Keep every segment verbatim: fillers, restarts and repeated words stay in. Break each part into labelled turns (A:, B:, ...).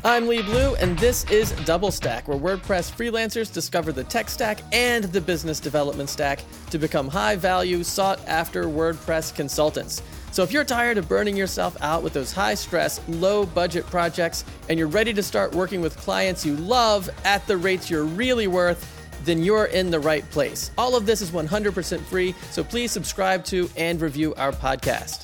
A: I'm Lee Blue, and this is Double Stack, where WordPress freelancers discover the tech stack and the business development stack to become high-value, sought-after WordPress consultants. So if you're tired of burning yourself out with those high-stress, low-budget projects, and you're ready to start working with clients you love at the rates you're really worth, then you're in the right place. All of this is one hundred percent free, so please subscribe to and review our podcast.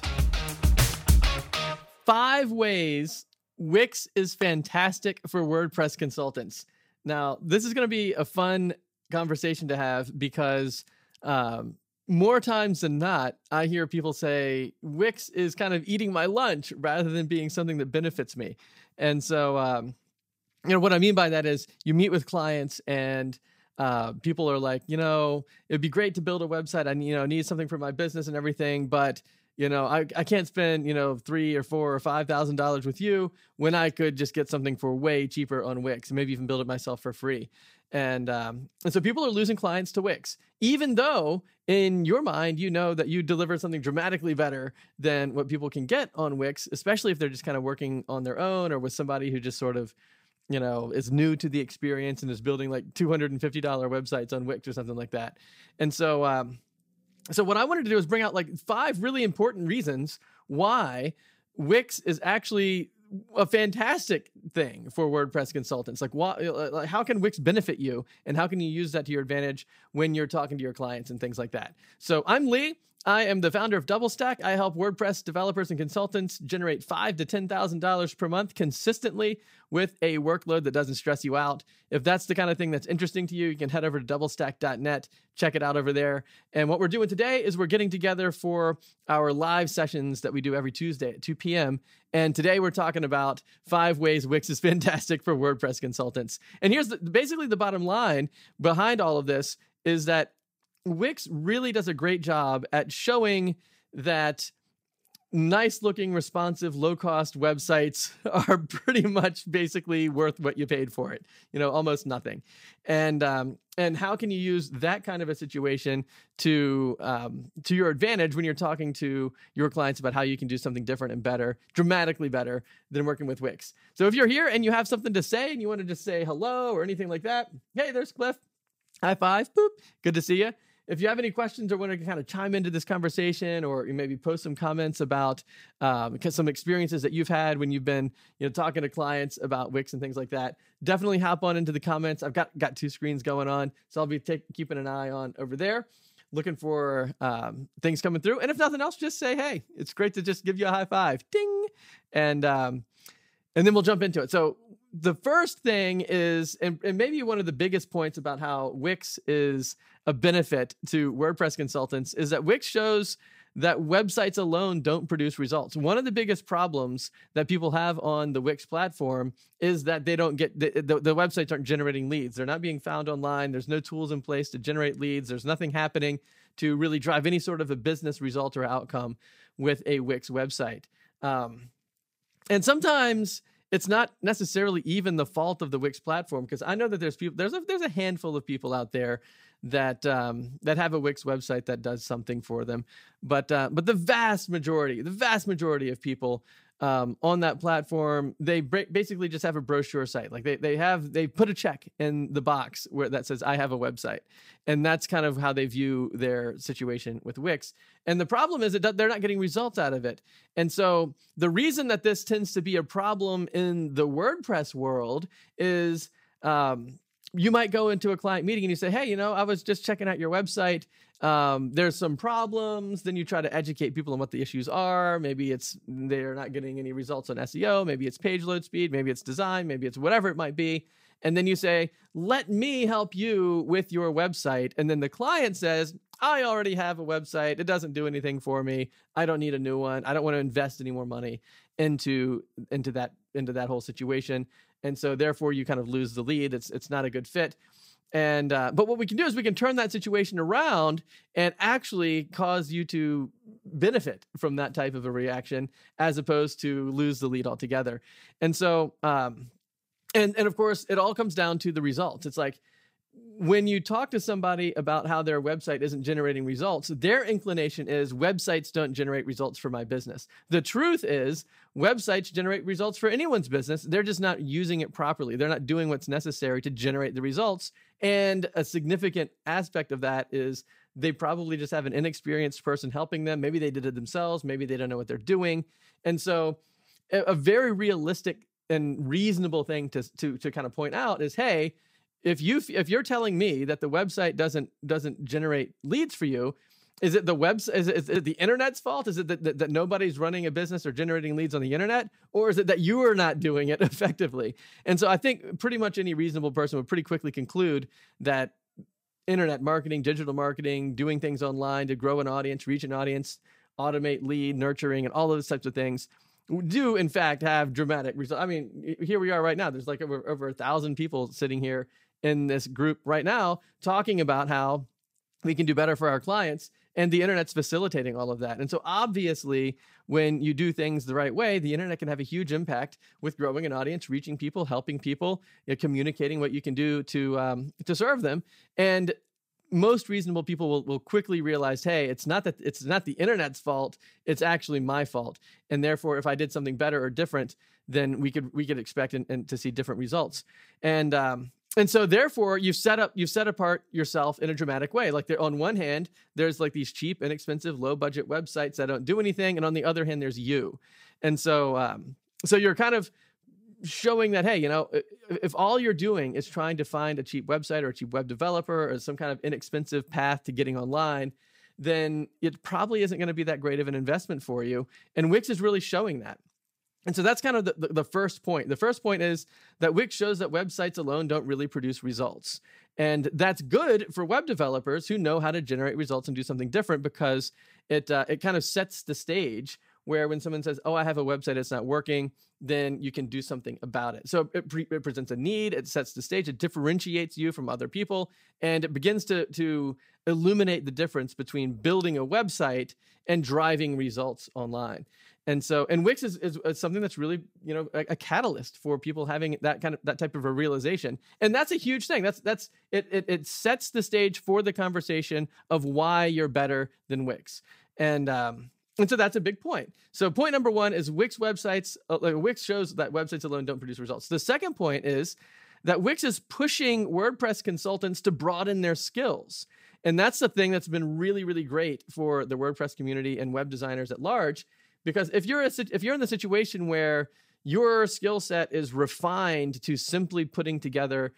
A: Five ways Wix is fantastic for WordPress consultants. Now, this is going to be a fun conversation to have because um, more times than not, I hear people say Wix is kind of eating my lunch rather than being something that benefits me. And so, um, you know, what I mean by that is you meet with clients and uh, people are like, you know, it'd be great to build a website. I you know need something for my business and everything, but You know, I, I can't spend, you know, three or four or five thousand dollars with you when I could just get something for way cheaper on Wix and maybe even build it myself for free. And um, and so people are losing clients to Wix, even though in your mind, you know that you deliver something dramatically better than what people can get on Wix, especially if they're just kind of working on their own or with somebody who just sort of, you know, is new to the experience and is building like two hundred fifty dollars websites on Wix or something like that. And so, um, So what I wanted to do is bring out like five really important reasons why Wix is actually a fantastic thing for WordPress consultants. Like, why, like how can Wix benefit you, and how can you use that to your advantage when you're talking to your clients and things like that? So I'm Lee. I am the founder of Double Stack. I help WordPress developers and consultants generate five to ten thousand dollars per month consistently with a workload that doesn't stress you out. If that's the kind of thing that's interesting to you, you can head over to double stack dot net, check it out over there. And what we're doing today is we're getting together for our live sessions that we do every Tuesday at two p.m. And today we're talking about five ways Wix is fantastic for WordPress consultants. And here's the, basically the bottom line behind all of this is that Wix really does a great job at showing that nice looking, responsive, low cost websites are pretty much basically worth what you paid for it, you know, almost nothing. And, um, and how can you use that kind of a situation to, um, to your advantage when you're talking to your clients about how you can do something different and better, dramatically better than working with Wix. So if you're here and you have something to say and you want to just say hello or anything like that, hey, there's Cliff. High five. Boop. Good to see you. If you have any questions or want to kind of chime into this conversation, or you maybe post some comments about um, some experiences that you've had when you've been, you know, talking to clients about Wix and things like that, definitely hop on into the comments. I've got got two screens going on, so I'll be take, keeping an eye on over there, looking for um, things coming through. And if nothing else, just say, hey, it's great to just give you a high five, ding, and um, and then we'll jump into it. So the first thing is, and, and maybe one of the biggest points about how Wix is a benefit to WordPress consultants, is that Wix shows that websites alone don't produce results. One of the biggest problems that people have on the Wix platform is that they don't get, the, the, the websites aren't generating leads. They're not being found online. There's no tools in place to generate leads. There's nothing happening to really drive any sort of a business result or outcome with a Wix website. Um, and sometimes it's not necessarily even the fault of the Wix platform, because I know that there's people, there's a, there's a handful of people out there that um, that have a Wix website that does something for them, but uh, but the vast majority, the vast majority of people um, on that platform, they b- basically just have a brochure site. Like they they have they put a check in the box where that says I have a website, and that's kind of how they view their situation with Wix. And the problem is that they're not getting results out of it. And so the reason that this tends to be a problem in the WordPress world is um, you might go into a client meeting and you say, hey, you know, I was just checking out your website. Um, there's some problems. Then you try to educate people on what the issues are. Maybe it's they're not getting any results on S E O. Maybe it's page load speed. Maybe it's design. Maybe it's whatever it might be. And then you say, let me help you with your website. And then the client says, I already have a website. It doesn't do anything for me. I don't need a new one. I don't want to invest any more money into, into that, into that whole situation. And so therefore you kind of lose the lead. It's, it's not a good fit. And, uh, but what we can do is we can turn that situation around and actually cause you to benefit from that type of a reaction, as opposed to lose the lead altogether. And so, um, and, and of course it all comes down to the results. It's like, when you talk to somebody about how their website isn't generating results, their inclination is websites don't generate results for my business. The truth is websites generate results for anyone's business. They're just not using it properly. They're not doing what's necessary to generate the results. And a significant aspect of that is they probably just have an inexperienced person helping them. Maybe they did it themselves. Maybe they don't know what they're doing. And so a, a very realistic and reasonable thing to, to, to kind of point out is, hey, If you if you're telling me that the website doesn't doesn't generate leads for you, is it the web is it, is it the internet's fault? Is it that, that, that nobody's running a business or generating leads on the internet, or is it that you are not doing it effectively? And so I think pretty much any reasonable person would pretty quickly conclude that internet marketing, digital marketing, doing things online to grow an audience, reach an audience, automate lead nurturing, and all those types of things do in fact have dramatic results. I mean, here we are right now. There's like over over a thousand people sitting here in this group right now talking about how we can do better for our clients, and the internet's facilitating all of that. And so obviously when you do things the right way, the internet can have a huge impact with growing an audience, reaching people, helping people, you know, communicating what you can do to um, to serve them. And most reasonable people will, will quickly realize, hey, it's not that it's not the internet's fault, it's actually my fault. And therefore, if I did something better or different, then we could we could expect and, and to see different results. And um, And so therefore you've set up, you've set apart yourself in a dramatic way. Like there, on one hand, there's like these cheap, inexpensive, low budget websites that don't do anything. And on the other hand, there's you. And so, um, so you're kind of showing that, hey, you know, if all you're doing is trying to find a cheap website or a cheap web developer or some kind of inexpensive path to getting online, then it probably isn't going to be that great of an investment for you. And Wix is really showing that. And so that's kind of the, the, the first point. The first point is that Wix shows that websites alone don't really produce results. And that's good for web developers who know how to generate results and do something different, because it uh, it kind of sets the stage where when someone says, oh, I have a website that's not working, then you can do something about it. So it, pre- it presents a need, it sets the stage, it differentiates you from other people, and it begins to, to illuminate the difference between building a website and driving results online. And so, and Wix is, is, is something that's really, you know, a, a catalyst for people having that kind of, that type of a realization. And that's a huge thing. That's, that's, it, it, it sets the stage for the conversation of why you're better than Wix. And, um, and so that's a big point. So point number one is Wix websites, uh, like Wix shows that websites alone don't produce results. The second point is that Wix is pushing WordPress consultants to broaden their skills. And that's the thing that's been really, really great for the WordPress community and web designers at large. Because if you're a, if you're in the situation where your skill set is refined to simply putting together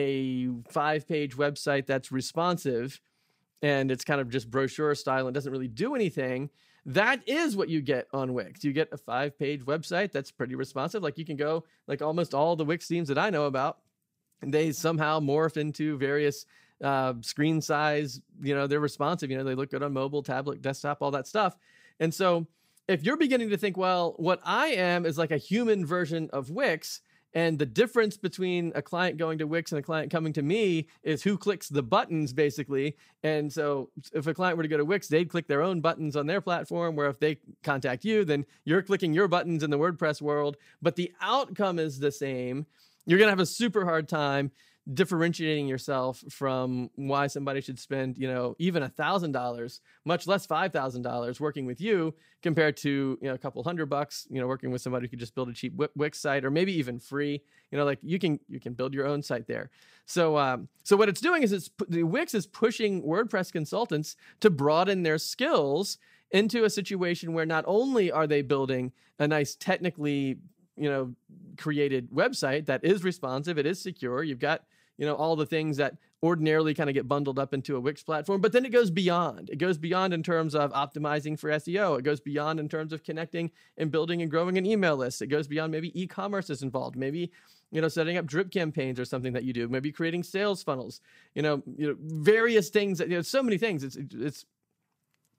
A: a five-page website that's responsive and it's kind of just brochure style and doesn't really do anything, that is what you get on Wix. You get a five-page website that's pretty responsive. Like you can go, like almost all the Wix themes that I know about, and they somehow morph into various uh, screen size. You know, they're responsive. You know, they look good on mobile, tablet, desktop, all that stuff. And so if you're beginning to think, well, what I am is like a human version of Wix, and the difference between a client going to Wix and a client coming to me is who clicks the buttons, basically. And so if a client were to go to Wix, they'd click their own buttons on their platform, where if they contact you, then you're clicking your buttons in the WordPress world, but the outcome is the same. You're going to have a super hard time differentiating yourself from why somebody should spend, you know, even a thousand dollars, much less five thousand dollars working with you, compared to, you know, a couple hundred bucks, you know, working with somebody who could just build a cheap Wix site, or maybe even free. You know, like you can you can build your own site there. So um, so what it's doing is it's the Wix is pushing WordPress consultants to broaden their skills into a situation where not only are they building a nice technically, you know, created website that is responsive, it is secure, you've got, you know, all the things that ordinarily kind of get bundled up into a Wix platform, but then it goes beyond. It goes beyond in terms of optimizing for S E O. It goes beyond in terms of connecting and building and growing an email list. It goes beyond, maybe e-commerce is involved. Maybe, you know, setting up drip campaigns or something that you do. Maybe creating sales funnels. You know, you know, various things that, you know, so many things. It's it's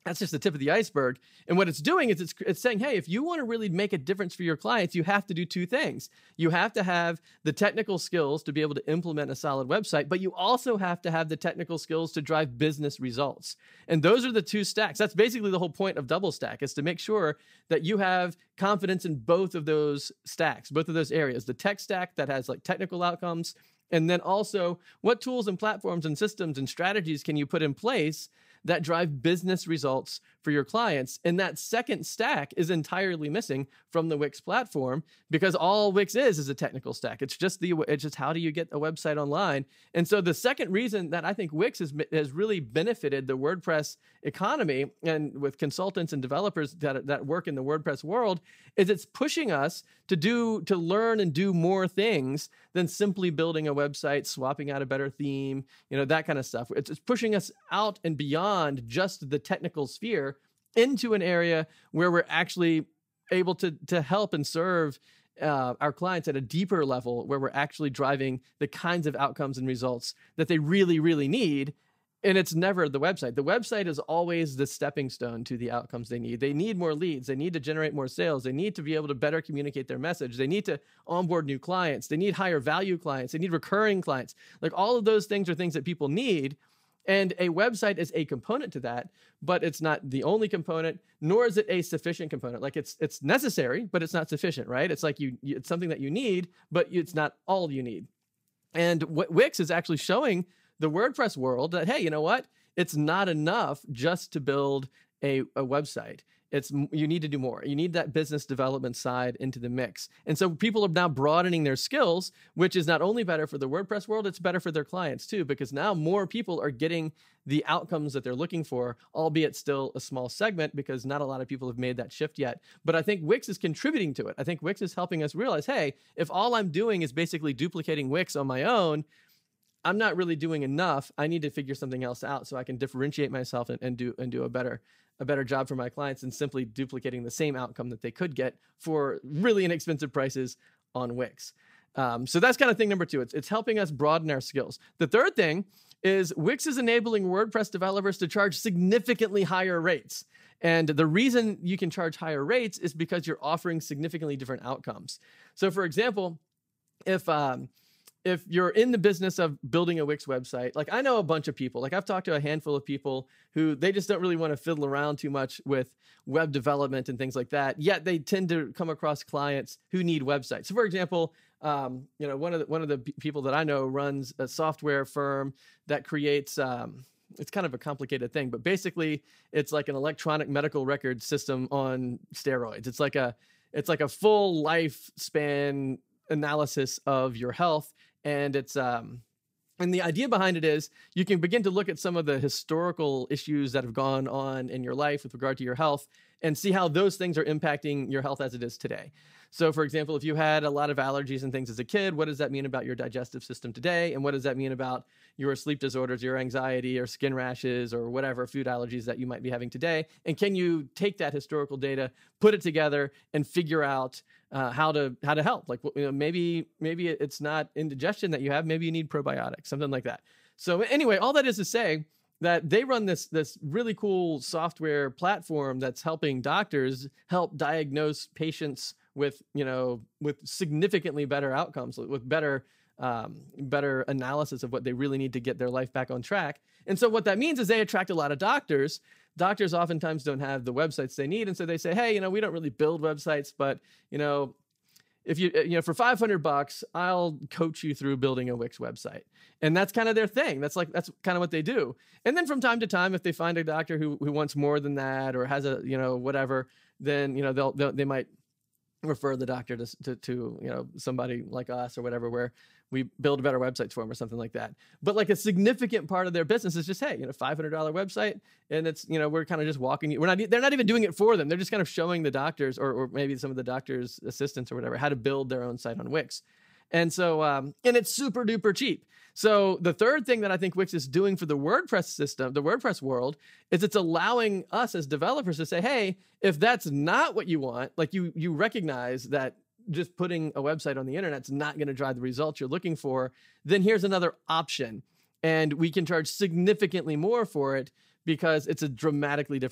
A: That's just the tip of the iceberg. And what it's doing is it's, it's saying, hey, if you want to really make a difference for your clients, you have to do two things. You have to have the technical skills to be able to implement a solid website, but you also have to have the technical skills to drive business results. And those are the two stacks. That's basically the whole point of Double Stack, is to make sure that you have confidence in both of those stacks, both of those areas, the tech stack that has like technical outcomes, and then also what tools and platforms and systems and strategies can you put in place that drive business results for your clients. And that second stack is entirely missing from the Wix platform, because all Wix is is a technical stack. It's just the it's just how do you get a website online. And so the second reason that I think Wix has, has really benefited the WordPress economy and with consultants and developers that, that work in the WordPress world is it's pushing us to do to learn and do more things than simply building a website, swapping out a better theme, you know, that kind of stuff. It's, it's pushing us out and beyond just the technical sphere into an area where we're actually able to, to help and serve uh, our clients at a deeper level, where we're actually driving the kinds of outcomes and results that they really, really need. And it's never the website. The website is always the stepping stone to the outcomes they need. They need more leads. They need to generate more sales. They need to be able to better communicate their message. They need to onboard new clients. They need higher value clients. They need recurring clients. Like, all of those things are things that people need. And a website is a component to that, but it's not the only component, nor is it a sufficient component. Like, it's it's necessary, but it's not sufficient, right? It's like you, you it's something that you need, but it's not all you need. And what Wix is actually showing the WordPress world that, hey, you know what? It's not enough just to build a, a website. It's you need to do more. You need that business development side into the mix. And so people are now broadening their skills, which is not only better for the WordPress world, it's better for their clients too, because now more people are getting the outcomes that they're looking for, albeit still a small segment, because not a lot of people have made that shift yet. But I think Wix is contributing to it. I think Wix is helping us realize, hey, if all I'm doing is basically duplicating Wix on my own, I'm not really doing enough. I need to figure something else out so I can differentiate myself and, and do and do a better a better job for my clients than simply duplicating the same outcome that they could get for really inexpensive prices on Wix. Um, so that's kind of thing number two. It's, it's helping us broaden our skills. The third thing is Wix is enabling WordPress developers to charge significantly higher rates. And the reason you can charge higher rates is because you're offering significantly different outcomes. So for example, if... Um, If you're in the business of building a Wix website, like I know a bunch of people, like I've talked to a handful of people who they just don't really want to fiddle around too much with web development and things like that. Yet they tend to come across clients who need websites. So for example, um, you know, one of the, one of the p- people that I know runs a software firm that creates, um, it's kind of a complicated thing, but basically it's like an electronic medical record system on steroids. It's like a, it's like a full lifespan analysis of your health. And it's um, and the idea behind it is you can begin to look at some of the historical issues that have gone on in your life with regard to your health and see how those things are impacting your health as it is today. So for example, if you had a lot of allergies and things as a kid, what does that mean about your digestive system today? And what does that mean about your sleep disorders, your anxiety or skin rashes or whatever food allergies that you might be having today? And can you take that historical data, put it together and figure out uh, how to how to help? Like, you know, maybe maybe it's not indigestion that you have, maybe you need probiotics, something like that. So anyway, all that is to say that they run this this really cool software platform that's helping doctors help diagnose patients with, you know, with significantly better outcomes, with better um, better analysis of what they really need to get their life back on track. And so what that means is they attract a lot of doctors. Doctors oftentimes don't have the websites they need. And so they say, hey, you know, we don't really build websites, but, you know, if you, you know, for five hundred bucks, I'll coach you through building a Wix website. And that's kind of their thing. That's like, that's kind of what they do. And then from time to time, if they find a doctor who, who wants more than that or has a, you know, whatever, then, you know, they'll, they'll they might refer the doctor to, to, to, you know, somebody like us or whatever, where we build better websites for them or something like that. But like a significant part of their business is just, hey, you know, five hundred dollars website. And it's, you know, we're kind of just walking you. We're not, they're not even doing it for them. They're just kind of showing the doctors or, or maybe some of the doctors' assistants or whatever, how to build their own site on Wix. And so, um, and it's super duper cheap. So the third thing that I think Wix is doing for the WordPress system, the WordPress world, is it's allowing us as developers to say, hey, if that's not what you want, like you, you recognize that just putting a website on the internet's not going to drive the results you're looking for, then here's another option. And we can charge significantly more for it because it's a dramatically different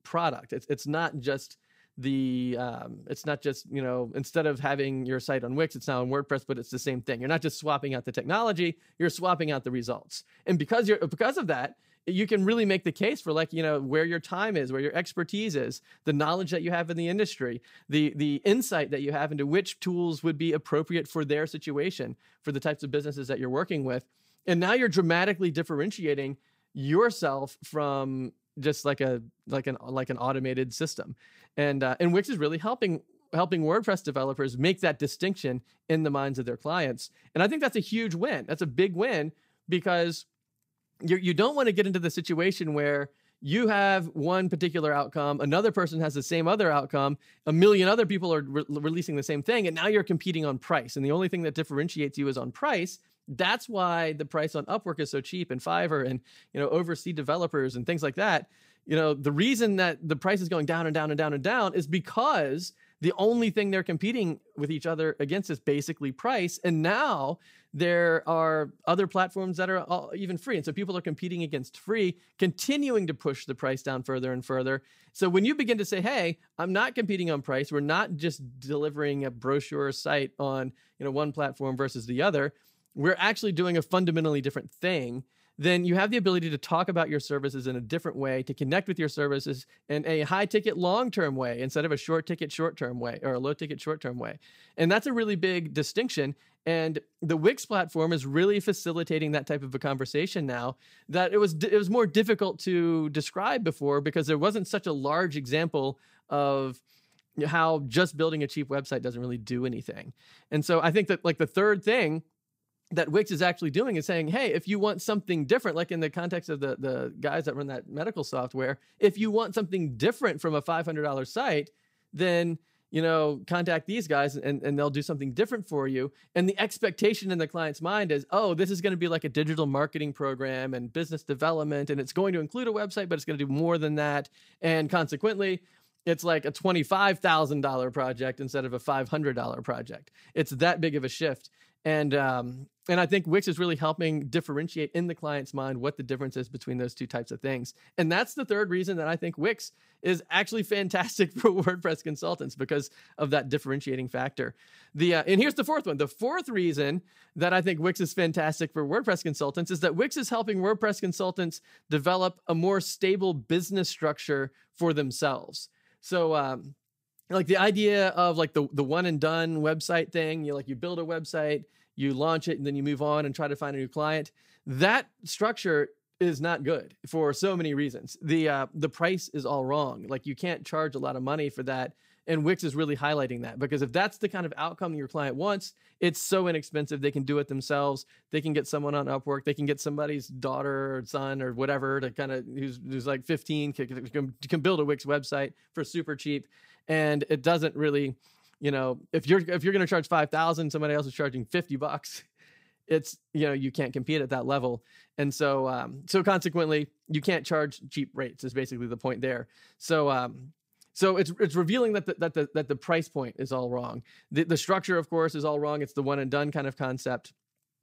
A: product. It's it's not just the um, it's not just, you know, instead of having your site on Wix, it's now on WordPress, but it's the same thing. You're not just swapping out the technology, you're swapping out the results. And because you're because of that, you can really make the case for, like, you know, where your time is, where your expertise is, the knowledge that you have in the industry, the the insight that you have into which tools would be appropriate for their situation, for the types of businesses that you're working with. And now you're dramatically differentiating yourself from just like a like an like an automated system. And uh, and Wix is really helping helping WordPress developers make that distinction in the minds of their clients. And I think that's a huge win. That's a big win, because you you don't want to get into the situation where you have one particular outcome, another person has the same other outcome, a million other people are re- releasing the same thing, and now you're competing on price. And the only thing that differentiates you is on price. That's why the price on Upwork is so cheap, and Fiverr, and, you know, overseas developers and things like that. You know, the reason that the price is going down and down and down and down is because the only thing they're competing with each other against is basically price. And now there are other platforms that are all, even free. And so people are competing against free, continuing to push the price down further and further. So when you begin to say, hey, I'm not competing on price, we're not just delivering a brochure site on, you know, one platform versus the other, we're actually doing a fundamentally different thing, then you have the ability to talk about your services in a different way, to connect with your services in a high ticket, long-term way instead of a short ticket, short-term way, or a low ticket, short-term way. And that's a really big distinction. And the Wix platform is really facilitating that type of a conversation now, that it was, it was more difficult to describe before, because there wasn't such a large example of how just building a cheap website doesn't really do anything. And so I think that, like, the third thing that Wix is actually doing is saying, hey, if you want something different, like in the context of the, the guys that run that medical software, if you want something different from a five hundred dollars site, then, you know, contact these guys and, and they'll do something different for you. And the expectation in the client's mind is, oh, this is going to be like a digital marketing program and business development, and it's going to include a website, but it's going to do more than that. And consequently, it's like a twenty-five thousand dollars project instead of a five hundred dollars project. It's that big of a shift. And um, and I think Wix is really helping differentiate in the client's mind what the difference is between those two types of things. And that's the third reason that I think Wix is actually fantastic for WordPress consultants, because of that differentiating factor. The uh, and here's the fourth one. The fourth reason that I think Wix is fantastic for WordPress consultants is that Wix is helping WordPress consultants develop a more stable business structure for themselves. So, um, like the idea of like the, the one and done website thing, you like you build a website, you launch it, and then you move on and try to find a new client. That structure is not good for so many reasons. The uh, the price is all wrong. Like, you can't charge a lot of money for that. And Wix is really highlighting that, because if that's the kind of outcome your client wants, it's so inexpensive. They can do it themselves. They can get someone on Upwork. They can get somebody's daughter or son or whatever to kind of who's, who's like fifteen can, can build a Wix website for super cheap. And it doesn't really, you know, if you're if you're going to charge five thousand, somebody else is charging fifty bucks. It's, you know, you can't compete at that level. And so um, so consequently, you can't charge cheap rates is basically the point there. So um, so it's it's revealing that the, that the that the price point is all wrong. The the structure, of course, is all wrong. It's the one and done kind of concept.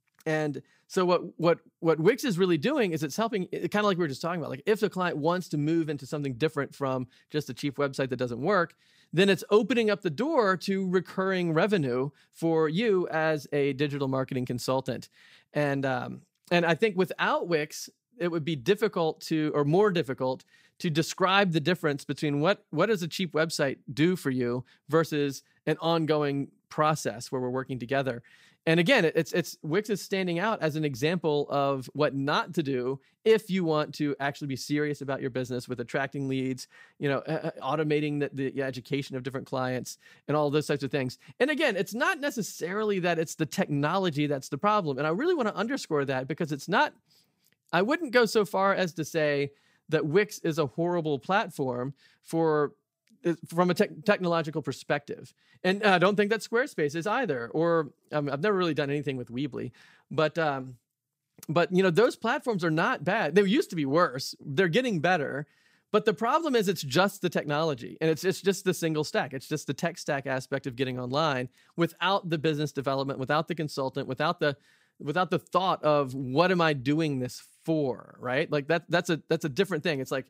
A: And so what what what Wix is really doing is it's helping, kind of like we were just talking about, like if the client wants to move into something different from just a cheap website that doesn't work, then it's opening up the door to recurring revenue for you as a digital marketing consultant. And um, and I think without Wix, it would be difficult to, or more difficult, to describe the difference between what what does a cheap website do for you versus an ongoing process where we're working together. And again, it's it's Wix is standing out as an example of what not to do if you want to actually be serious about your business with attracting leads, you know, uh, automating the, the education of different clients and all those types of things. And again, it's not necessarily that it's the technology that's the problem. And I really want to underscore that, because it's not, I wouldn't go so far as to say that Wix is a horrible platform for from a te- technological perspective. And I don't think that Squarespace is either, or um, I've never really done anything with Weebly, but, um, but you know, those platforms are not bad. They used to be worse. They're getting better. But the problem is it's just the technology, and it's, it's just the single stack. It's just the tech stack aspect of getting online without the business development, without the consultant, without the, without the thought of what am I doing this for, right? Like that, that's a, that's a different thing. It's like,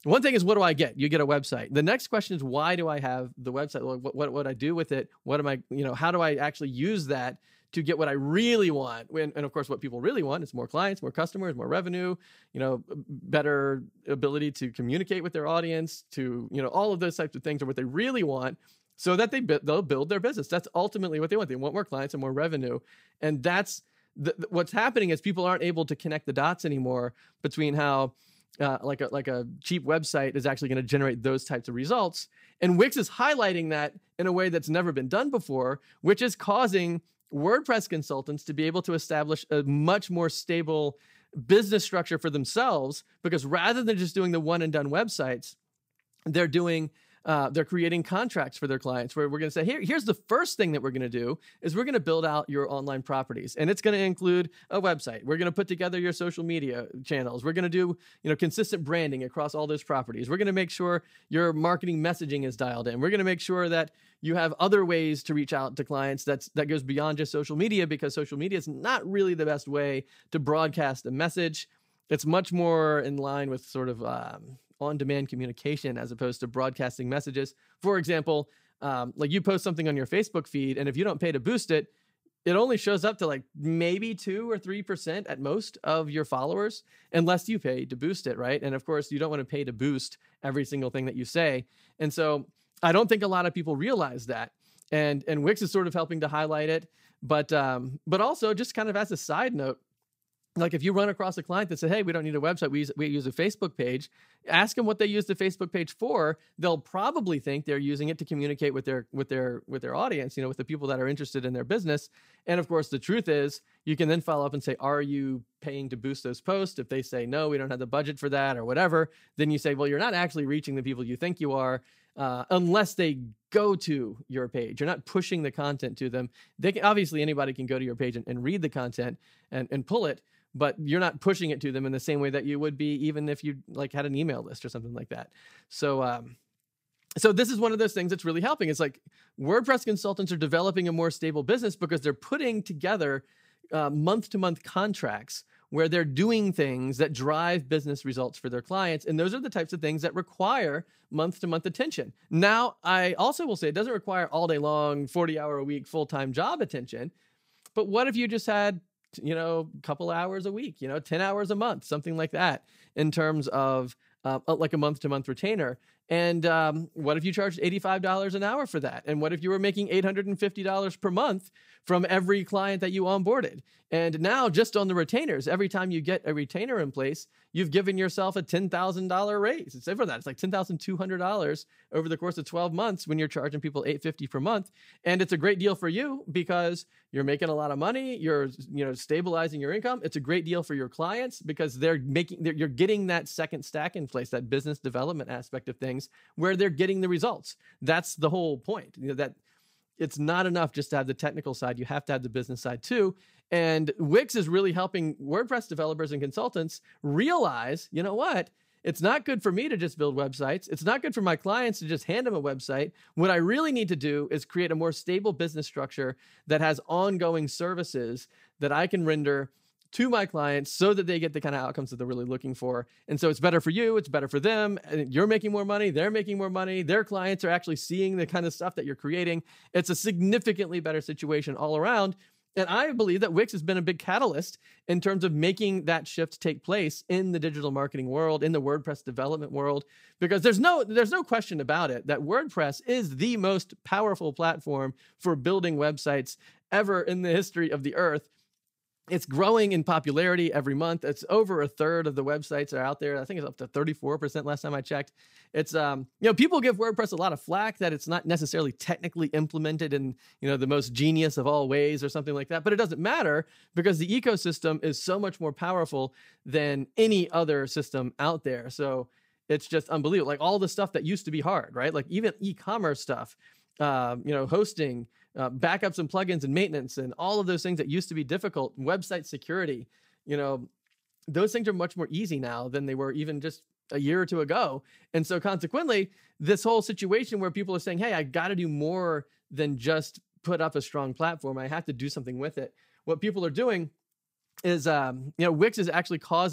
A: one thing is, what do I get? You get a website. The next question is, why do I have the website? What, what, what do I do with it? What am I, you know, how do I actually use that to get what I really want? And, and of course, what people really want is more clients, more customers, more revenue, you know, better ability to communicate with their audience, to, you know, all of those types of things are what they really want, so that they, they'll build their business. That's ultimately what they want. They want more clients and more revenue. And that's the, what's happening is people aren't able to connect the dots anymore between how uh, like a, like a cheap website is actually going to generate those types of results. And Wix is highlighting that in a way that's never been done before, which is causing WordPress consultants to be able to establish a much more stable business structure for themselves, because rather than just doing the one and done websites, they're doing Uh, they're creating contracts for their clients where we're going to say, here, here's the first thing that we're going to do is we're going to build out your online properties. And it's going to include a website. We're going to put together your social media channels. We're going to do, you know, consistent branding across all those properties. We're going to make sure your marketing messaging is dialed in. We're going to make sure that you have other ways to reach out to clients that's, that goes beyond just social media, because social media is not really the best way to broadcast a message. It's much more in line with sort of um, on-demand communication as opposed to broadcasting messages. For example, um, like you post something on your Facebook feed, and if you don't pay to boost it, it only shows up to like maybe two or three percent at most of your followers, unless you pay to boost it, right? And of course, you don't want to pay to boost every single thing that you say. And so I don't think a lot of people realize that. And and Wix is sort of helping to highlight it. But um, but also, just kind of as a side note, like if you run across a client that said, hey, we don't need a website, we use, we use a Facebook page, ask them what they use the Facebook page for. They'll probably think they're using it to communicate with their with their with their audience, you know, with the people that are interested in their business. And of course, the truth is, you can then follow up and say, are you paying to boost those posts? If they say, no, we don't have the budget for that or whatever, then you say, well, you're not actually reaching the people you think you are, uh, unless they go to your page. You're not pushing the content to them. They can, obviously, anybody can go to your page and, and read the content and, and pull it, but you're not pushing it to them in the same way that you would be even if you like had an email list or something like that. So, um, so this is one of those things that's really helping. It's like WordPress consultants are developing a more stable business because they're putting together uh, month-to-month contracts where they're doing things that drive business results for their clients. And those are the types of things that require month-to-month attention. Now, I also will say it doesn't require all day long, forty hour a week, full-time job attention. But what if you just had, you know, a couple hours a week, you know, ten hours a month, something like that, in terms of uh, like a month-to-month retainer. And um, what if you charged eighty-five dollars an hour for that? And what if you were making eight hundred fifty dollars per month from every client that you onboarded? And now just on the retainers, every time you get a retainer in place, you've given yourself a ten thousand dollars raise. It's for that. It's like ten thousand two hundred dollars over the course of twelve months when you're charging people eight hundred fifty dollars per month. And it's a great deal for you because you're making a lot of money. You're, you know, stabilizing your income. It's a great deal for your clients because they're making, they're, you're getting that second stack in place, that business development aspect of things where they're getting the results. That's the whole point. You know, that it's not enough just to have the technical side. You have to have the business side too. And Wix is really helping WordPress developers and consultants realize, you know what? It's not good for me to just build websites. It's not good for my clients to just hand them a website. What I really need to do is create a more stable business structure that has ongoing services that I can render to my clients so that they get the kind of outcomes that they're really looking for. And so it's better for you, it's better for them, and you're making more money, they're making more money, their clients are actually seeing the kind of stuff that you're creating. It's a significantly better situation all around. And I believe that Wix has been a big catalyst in terms of making that shift take place in the digital marketing world, in the WordPress development world, because there's no there's no question about it that WordPress is the most powerful platform for building websites ever in the history of the earth. It's growing in popularity every month. It's over a third of the websites that are out there. I think it's up to thirty-four percent last time I checked. It's, um, you know, people give WordPress a lot of flack that it's not necessarily technically implemented in, you know, the most genius of all ways or something like that. But it doesn't matter because the ecosystem is so much more powerful than any other system out there. So it's just unbelievable. Like all the stuff that used to be hard, right? Like even e-commerce stuff, um, you know, hosting, Uh, backups and plugins and maintenance and all of those things that used to be difficult, website security, you know, those things are much more easy now than they were even just a year or two ago. And so consequently, this whole situation where people are saying, hey, I got to do more than just put up a strong platform. I have to do something with it. What people are doing is, um, you know, Wix is actually causing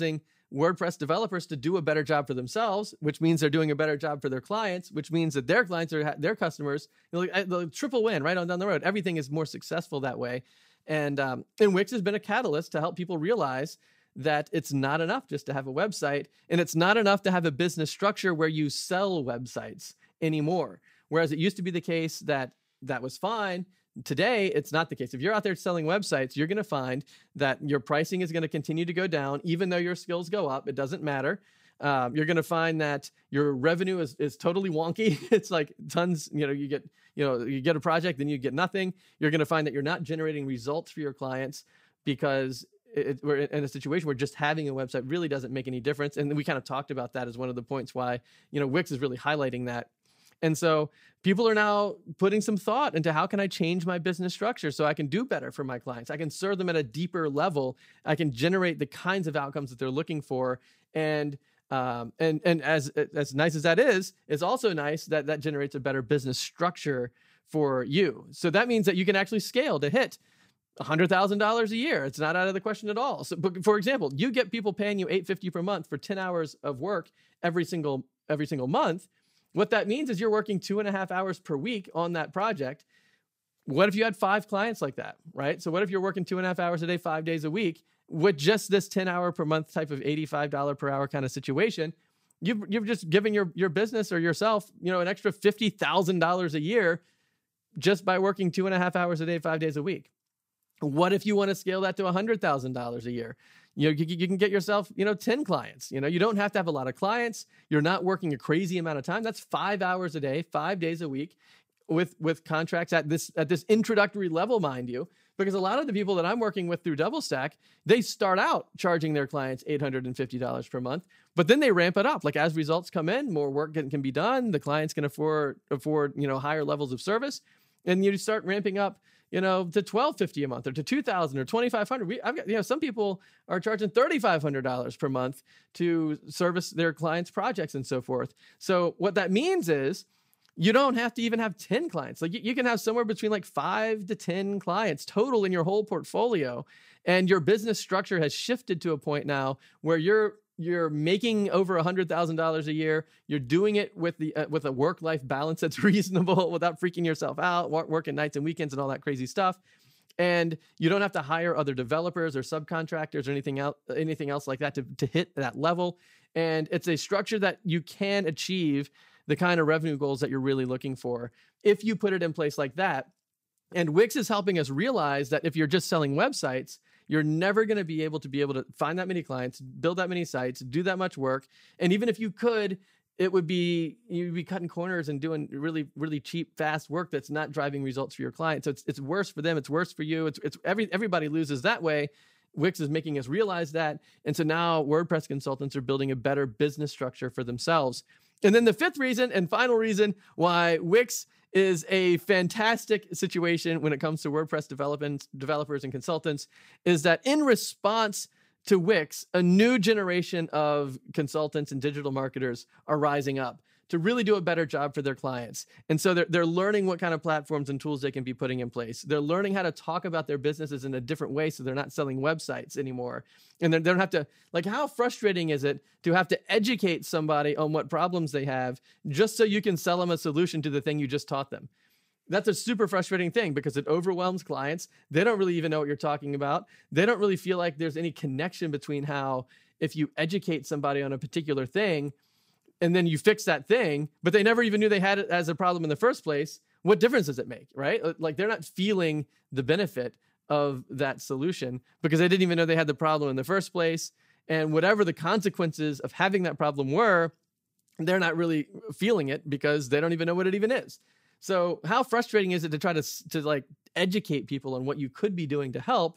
A: WordPress developers to do a better job for themselves, which means they're doing a better job for their clients, which means that their clients are their customers. You know, the triple win right on down the road. Everything is more successful that way. And, um, and Wix has been a catalyst to help people realize that it's not enough just to have a website, and it's not enough to have a business structure where you sell websites anymore. Whereas it used to be the case that that was fine. Today, it's not the case. If you're out there selling websites, you're going to find that your pricing is going to continue to go down, even though your skills go up. It doesn't matter. Um, you're going to find that your revenue is, is totally wonky. It's like tons, you know, you get, you know, you get a project, then you get nothing. You're going to find that you're not generating results for your clients because it, we're in a situation where just having a website really doesn't make any difference. And we kind of talked about that as one of the points why, you know, Wix is really highlighting that. And so people are now putting some thought into how can I change my business structure so I can do better for my clients? I can serve them at a deeper level. I can generate the kinds of outcomes that they're looking for. And um, and and as as nice as that is, it's also nice that that generates a better business structure for you. So that means that you can actually scale to hit one hundred thousand dollars a year. It's not out of the question at all. So, but for example, you get people paying you eight hundred fifty dollars per month for ten hours of work every single every single month. What that means is you're working two and a half hours per week on that project. What if you had five clients like that, right? So what if you're working two and a half hours a day, five days a week with just this ten hour per month type of eighty-five dollars per hour kind of situation? You've, you've just given your, your business or yourself, you know, an extra fifty thousand dollars a year just by working two and a half hours a day, five days a week. What if you want to scale that to one hundred thousand dollars a year? You know, you, you can get yourself, you know, ten clients. You know, you don't have to have a lot of clients. You're not working a crazy amount of time. That's five hours a day, five days a week with, with contracts at this, at this introductory level, mind you, because a lot of the people that I'm working with through DoubleStack, they start out charging their clients eight hundred fifty dollars per month, but then they ramp it up. Like as results come in, more work can, can be done. The clients can afford, afford, you know, higher levels of service. And you start ramping up, you know, to twelve fifty a month or to two thousand or twenty-five hundred. We, I've got, you know, some people are charging thirty-five hundred dollars per month to service their clients' projects and so forth. So what that means is you don't have to even have ten clients. Like you, you can have somewhere between like five to ten clients total in your whole portfolio. And your business structure has shifted to a point now where you're You're making over one hundred thousand dollars a year. You're doing it with the uh, with a work-life balance that's reasonable without freaking yourself out, working nights and weekends and all that crazy stuff. And you don't have to hire other developers or subcontractors or anything else, anything else like that to, to hit that level. And it's a structure that you can achieve the kind of revenue goals that you're really looking for if you put it in place like that. And Wix is helping us realize that if you're just selling websites, you're never going to be able to be able to find that many clients, build that many sites, do that much work. And even if you could, it would be, you'd be cutting corners and doing really, really cheap, fast work that's not driving results for your clients. So it's it's worse for them. It's worse for you. It's it's every everybody loses that way. Wix is making us realize that. And so now WordPress consultants are building a better business structure for themselves. And then the fifth reason and final reason why Wix is a fantastic situation when it comes to WordPress development, developers and consultants is that in response to Wix, a new generation of consultants and digital marketers are rising up to really do a better job for their clients. And so they're, they're learning what kind of platforms and tools they can be putting in place. They're learning how to talk about their businesses in a different way so they're not selling websites anymore. And they don't have to, like, how frustrating is it to have to educate somebody on what problems they have just so you can sell them a solution to the thing you just taught them? That's a super frustrating thing because it overwhelms clients. They don't really even know what you're talking about. They don't really feel like there's any connection between how if you educate somebody on a particular thing and then you fix that thing, but they never even knew they had it as a problem in the first place, what difference does it make, right? Like they're not feeling the benefit of that solution because they didn't even know they had the problem in the first place. And whatever the consequences of having that problem were, they're not really feeling it because they don't even know what it even is. So how frustrating is it to try to, to like educate people on what you could be doing to help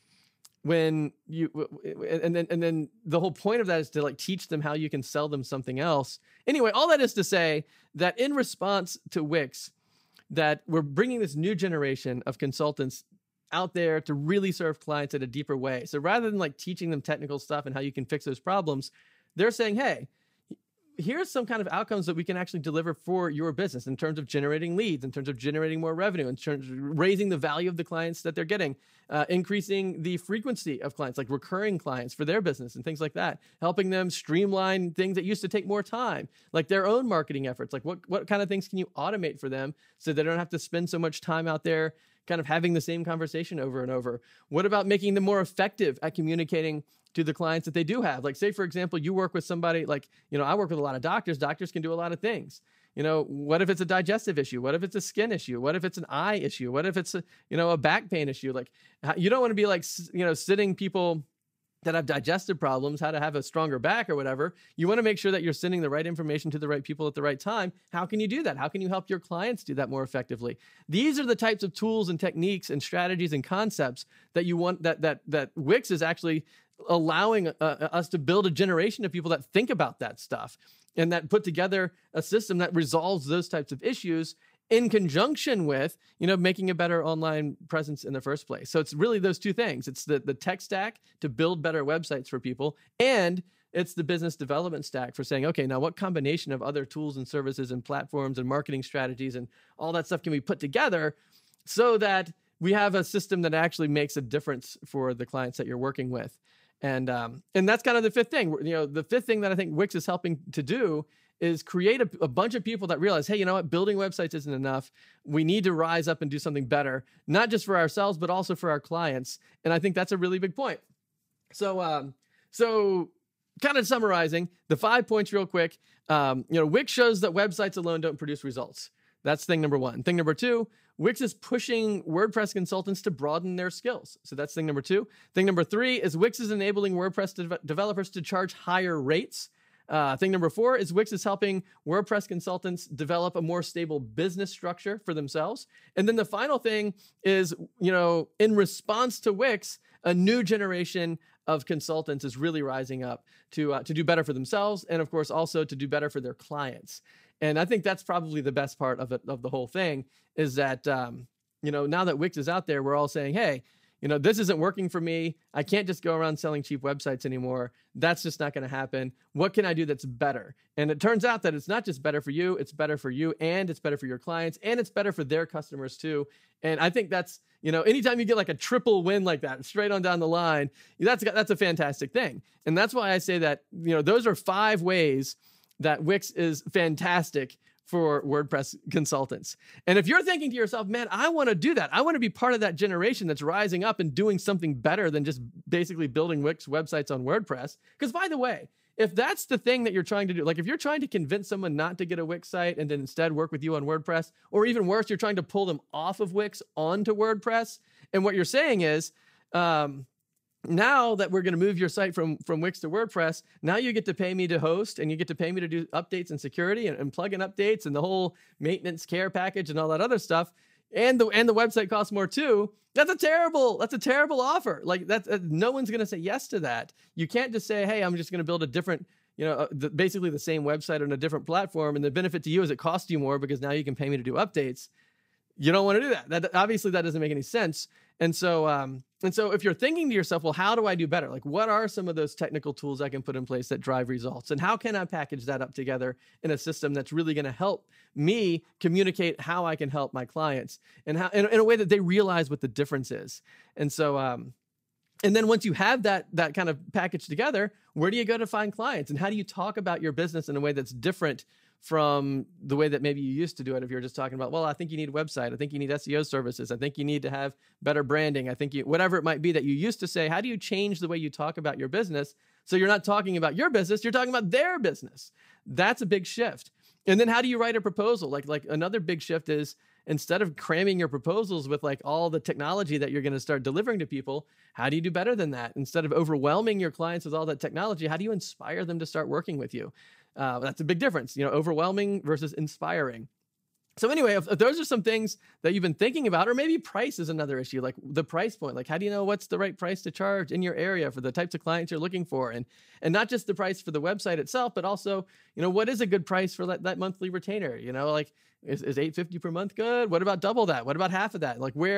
A: when you, and then, and then the whole point of that is to like teach them how you can sell them something else. Anyway, all that is to say that in response to Wix, that we're bringing this new generation of consultants out there to really serve clients in a deeper way. So rather than like teaching them technical stuff and how you can fix those problems, they're saying, hey, here's some kind of outcomes that we can actually deliver for your business in terms of generating leads, in terms of generating more revenue, in terms of raising the value of the clients that they're getting, uh, increasing the frequency of clients, like recurring clients for their business and things like that, helping them streamline things that used to take more time, like their own marketing efforts. Like what, what kind of things can you automate for them so they don't have to spend so much time out there kind of having the same conversation over and over? What about making them more effective at communicating to the clients that they do have? Like, say, for example, you work with somebody like, you know, I work with a lot of doctors. Doctors can do a lot of things. You know, what if it's a digestive issue? What if it's a skin issue? What if it's an eye issue? What if it's, a, you know, a back pain issue? Like, you don't want to be like, you know, sitting people that have digestive problems, how to have a stronger back or whatever. You want to make sure that you're sending the right information to the right people at the right time. How can you do that? How can you help your clients do that more effectively? These are the types of tools and techniques and strategies and concepts that you want, that that that Wix is actually allowing uh, us to build a generation of people that think about that stuff and that put together a system that resolves those types of issues in conjunction with, you know, making a better online presence in the first place. So it's really those two things. It's the, the tech stack to build better websites for people, and it's the business development stack for saying, okay, now what combination of other tools and services and platforms and marketing strategies and all that stuff can we put together so that we have a system that actually makes a difference for the clients that you're working with. And um, and that's kind of the fifth thing. You know, the fifth thing that I think Wix is helping to do is create a, a bunch of people that realize, hey, you know what, building websites isn't enough. We need to rise up and do something better, not just for ourselves, but also for our clients. And I think that's a really big point. So, um, so kind of summarizing the five points real quick. Um, you know, Wix shows that websites alone don't produce results. That's thing number one. Thing number two, Wix is pushing WordPress consultants to broaden their skills. So that's thing number two. Thing number three is Wix is enabling WordPress de- developers to charge higher rates. Uh, thing number four is Wix is helping WordPress consultants develop a more stable business structure for themselves. And then the final thing is, you know, in response to Wix, a new generation of consultants is really rising up to uh, to do better for themselves, and of course also to do better for their clients. And I think that's probably the best part of it, of the whole thing, is that um, you know, now that Wix is out there, we're all saying, hey, you know, this isn't working for me. I can't just go around selling cheap websites anymore. That's just not going to happen. What can I do that's better? And it turns out that it's not just better for you, it's better for you, and it's better for your clients, and it's better for their customers too. And I think that's, you know, anytime you get like a triple win like that, straight on down the line, that's, that's a fantastic thing. And that's why I say that, you know, those are five ways that Wix is fantastic for WordPress consultants. And if you're thinking to yourself, man, I want to do that. I want to be part of that generation that's rising up and doing something better than just basically building Wix websites on WordPress. Because by the way, if that's the thing that you're trying to do, like if you're trying to convince someone not to get a Wix site and then instead work with you on WordPress, or even worse, you're trying to pull them off of Wix onto WordPress, and what you're saying is, um, now that we're going to move your site from, from Wix to WordPress, now you get to pay me to host, and you get to pay me to do updates and security and, and plugin updates and the whole maintenance care package and all that other stuff. And the, and the website costs more too. That's a terrible, that's a terrible offer. Like that's, uh, no one's going to say yes to that. You can't just say, hey, I'm just going to build a different, you know, uh, the, basically the same website on a different platform. And the benefit to you is it costs you more because now you can pay me to do updates. You don't want to do that. That obviously that doesn't make any sense. And so, um, and so if you're thinking to yourself, well, how do I do better? Like, what are some of those technical tools I can put in place that drive results? And how can I package that up together in a system that's really going to help me communicate how I can help my clients and how, in, in a way that they realize what the difference is? And so, um, and then once you have that, that kind of package together, where do you go to find clients? And how do you talk about your business in a way that's different from the way that maybe you used to do it? If you're just talking about, well, I think you need a website. I think you need S E O services. I think you need to have better branding. I think you, whatever it might be that you used to say, how do you change the way you talk about your business? So you're not talking about your business, you're talking about their business. That's a big shift. And then how do you write a proposal? Like, like another big shift is, instead of cramming your proposals with like all the technology that you're going to start delivering to people, how do you do better than that? Instead of overwhelming your clients with all that technology, how do you inspire them to start working with you? Uh, that's a big difference, you know, overwhelming versus inspiring. So anyway, if, if those are some things that you've been thinking about, or maybe price is another issue, like the price point. Like, how do you know what's the right price to charge in your area for the types of clients you're looking for? And and not just the price for the website itself, but also, you know, what is a good price for that, that monthly retainer? You know, like, is, is eight hundred fifty dollars per month good? What about double that? What about half of that? Like, where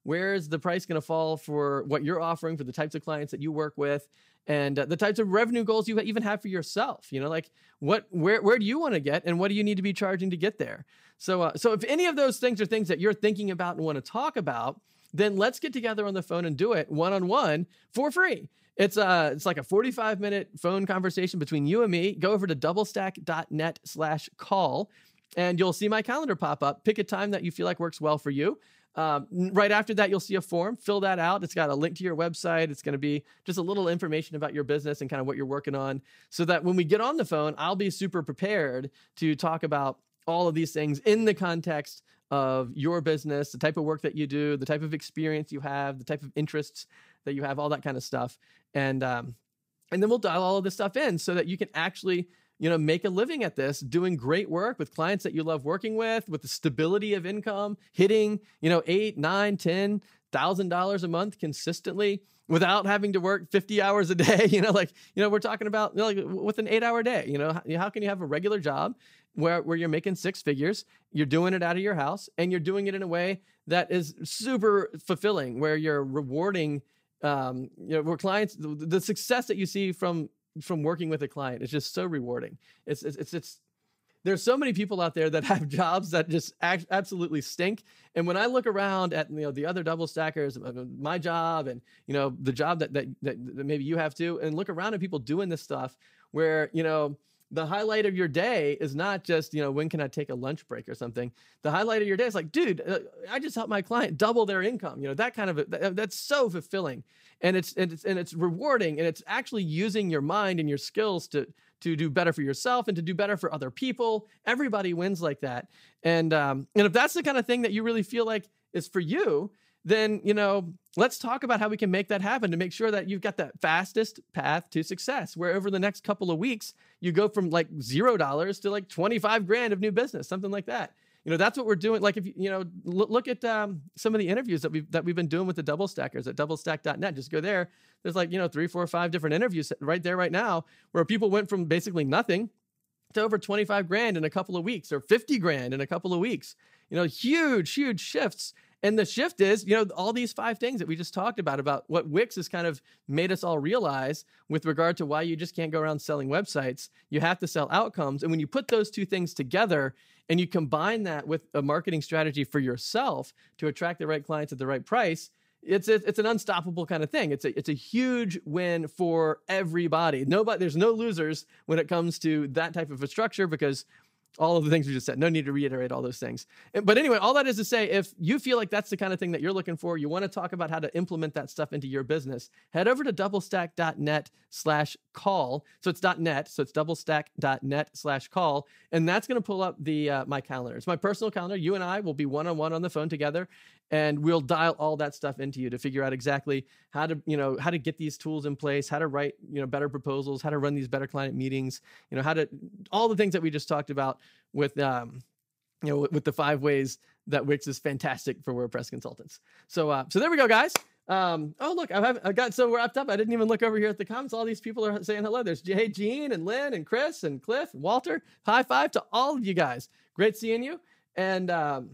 A: where is the price going to fall for what you're offering for the types of clients that you work with, and uh, the types of revenue goals you even have for yourself. You know, like what, where, where do you want to get, and what do you need to be charging to get there? So, uh, so if any of those things are things that you're thinking about and want to talk about, then let's get together on the phone and do it one-on-one for free. It's uh, it's like a forty-five minute phone conversation between you and me. Go over to doublestack.net slash call, and you'll see my calendar pop up. Pick a time that you feel like works well for you. Um, right after that, you'll see a form. Fill that out. It's got a link to your website. It's going to be just a little information about your business and kind of what you're working on, so that when we get on the phone, I'll be super prepared to talk about all of these things in the context of your business, the type of work that you do, the type of experience you have, the type of interests that you have, all that kind of stuff. And, um, and then we'll dial all of this stuff in so that you can actually, you know, make a living at this, doing great work with clients that you love working with, with the stability of income, hitting, you know, eight, nine, ten thousand dollars a month consistently without having to work fifty hours a day. You know, like, you know, we're talking about, you know, like with an eight hour day, you know, how, how can you have a regular job where, where you're making six figures, you're doing it out of your house, and you're doing it in a way that is super fulfilling, where you're rewarding, um, you know, where clients, the, the success that you see from, from working with a client is just so rewarding. It's, it's, it's, it's, there's so many people out there that have jobs that just act, absolutely stink. And when I look around at, you know, the other double stackers, my job, and, you know, the job that, that, that, that maybe you have too, and look around at people doing this stuff where, you know, the highlight of your day is not just, you know, when can I take a lunch break or something? The highlight of your day is like, dude, uh, I just helped my client double their income. You know, that kind of, that, that's so fulfilling, and it's, and it's, and it's rewarding, and it's actually using your mind and your skills to, to do better for yourself and to do better for other people. Everybody wins like that. And, um, and if that's the kind of thing that you really feel like is for you, then, you know, let's talk about how we can make that happen to make sure that you've got that fastest path to success, where over the next couple of weeks, you go from like zero dollars to like twenty-five grand of new business, something like that. You know, that's what we're doing. Like, if you, you know, look, look at um, some of the interviews that we've, that we've been doing with the double stackers at double stack dot net. Just go there. There's like, you know, three, four, five different interviews right there right now, where people went from basically nothing to over twenty-five grand in a couple of weeks, or fifty grand in a couple of weeks. You know, huge, huge shifts. And the shift is, you know, all these five things that we just talked about, about what Wix has kind of made us all realize with regard to why you just can't go around selling websites. You have to sell outcomes. And when you put those two things together and you combine that with a marketing strategy for yourself to attract the right clients at the right price, it's a, it's an unstoppable kind of thing. It's a, it's a huge win for everybody. Nobody, there's no losers when it comes to that type of a structure, because all of the things we just said, no need to reiterate all those things. But anyway, all that is to say, if you feel like that's the kind of thing that you're looking for, you want to talk about how to implement that stuff into your business, head over to doublestack.net slash call. So it's .net, so it's doublestack.net slash call. And that's going to pull up the uh, my calendar. It's my personal calendar. You and I will be one-on-one on the phone together, and we'll dial all that stuff into you to figure out exactly how to, you know, how to get these tools in place, how to write, you know, better proposals, how to run these better client meetings, you know, how to, all the things that we just talked about with, um, you know, with, with the five ways that Wix is fantastic for WordPress consultants. So, uh, so there we go, guys. Um, oh, look, I have I got so wrapped up. I didn't even look over here at the comments. All these people are saying hello. There's Jay, Gene, and Lynn, and Chris, and Cliff, and Walter. High five to all of you guys. Great seeing you. And, um,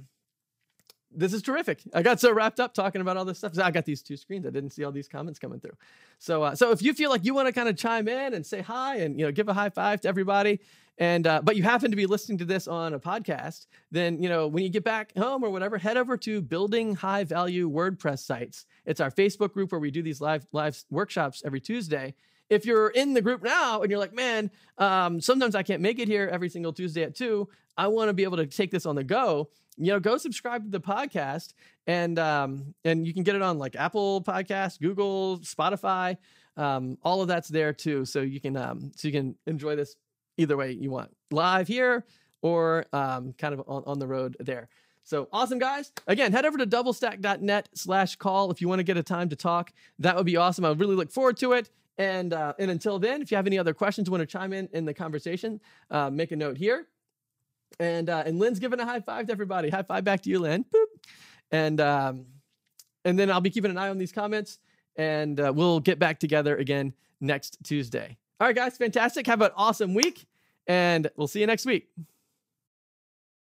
A: this is terrific. I got so wrapped up talking about all this stuff. I got these two screens. I didn't see all these comments coming through. So, uh, so if you feel like you want to kind of chime in and say hi and, you know, give a high five to everybody, and, uh, but you happen to be listening to this on a podcast, then, you know, when you get back home or whatever, head over to Building High Value WordPress Sites. It's our Facebook group where we do these live, live workshops every Tuesday. If you're in the group now and you're like, man, um, sometimes I can't make it here every single Tuesday at two. I want to be able to take this on the go. You know, go subscribe to the podcast, and um, and you can get it on like Apple Podcasts, Google, Spotify. Um, all of that's there too, so you can um, so you can enjoy this either way you want, live here or um, kind of on, on the road there. So awesome, guys. Again, head over to doublestack.net slash call if you want to get a time to talk. That would be awesome. I really look forward to it. And uh, and until then, if you have any other questions, want to chime in in the conversation, uh, make a note here. And uh, and Lynn's giving a high five to everybody. High five back to you, Lynn. Boop. And um, and then I'll be keeping an eye on these comments, and uh, we'll get back together again next Tuesday. All right, guys, fantastic. Have an awesome week, and we'll see you next week.